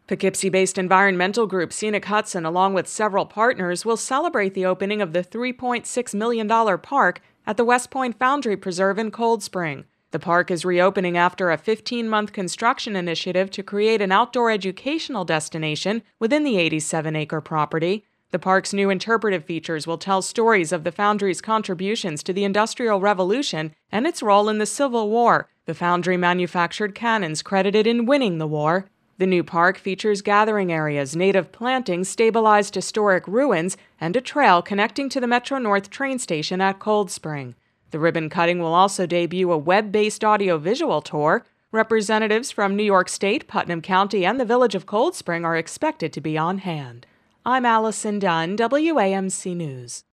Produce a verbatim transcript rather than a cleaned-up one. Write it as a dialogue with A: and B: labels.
A: Poughkeepsie-based environmental group Scenic Hudson, along with several partners, will celebrate the opening of the three point six million dollars park at the West Point Foundry Preserve in Cold Spring. The park is reopening after a fifteen-month construction initiative to create an outdoor educational destination within the eighty-seven acre property. The park's new interpretive features will tell stories of the Foundry's contributions to the Industrial Revolution and its role in the Civil War. The Foundry manufactured cannons credited in winning the war. The new park features gathering areas, native plantings, stabilized historic ruins, and a trail connecting to the Metro-North train station at Cold Spring. The ribbon cutting will also debut a web-based audio-visual tour. Representatives from New York State, Putnam County, and the village of Cold Spring are expected to be on hand. I'm Allison Dunn, W A M C News.